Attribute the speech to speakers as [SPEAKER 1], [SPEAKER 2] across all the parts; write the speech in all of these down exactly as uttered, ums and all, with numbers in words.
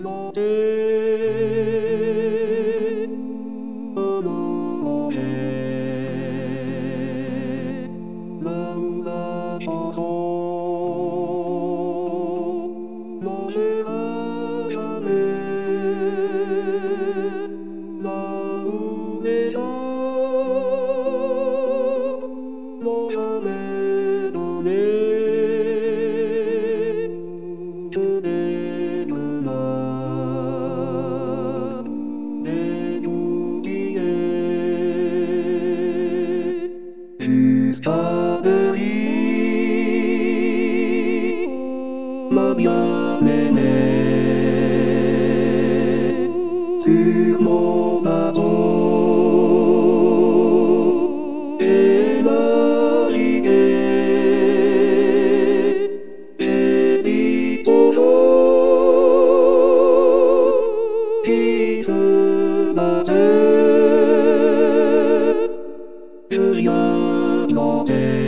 [SPEAKER 1] Ma bien-aimée, sur mon bateau, et naviguer, et dit aux eaux qui se battaient, que rien n'entendait.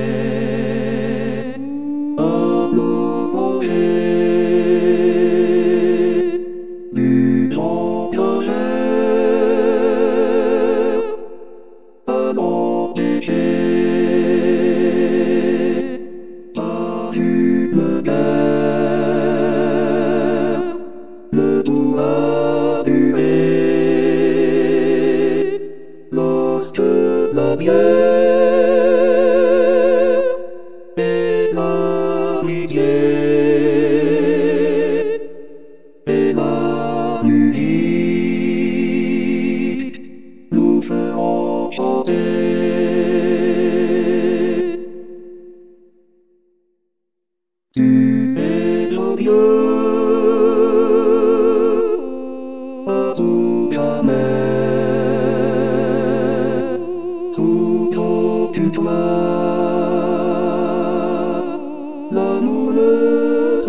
[SPEAKER 1] La bière et l'amitié et la musique nous feront chanter. Tu es joyeux à tout jamais. Toujours que toi, l'amoureuse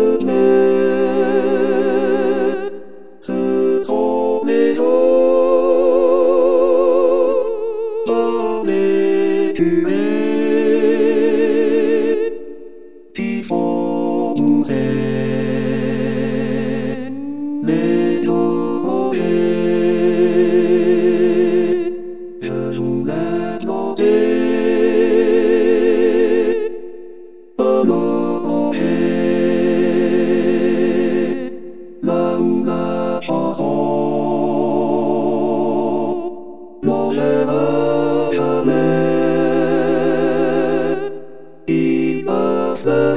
[SPEAKER 1] plaît, ce sont les eaux dans les curés qui font pousser les oreillers. Je voulais planter un oreiller là où la chanson plongera jamais. Il m'a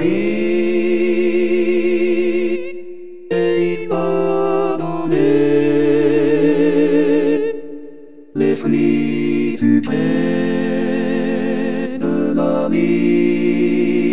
[SPEAKER 1] fleuri et il m'a donné les fruits suprêmes de la vie.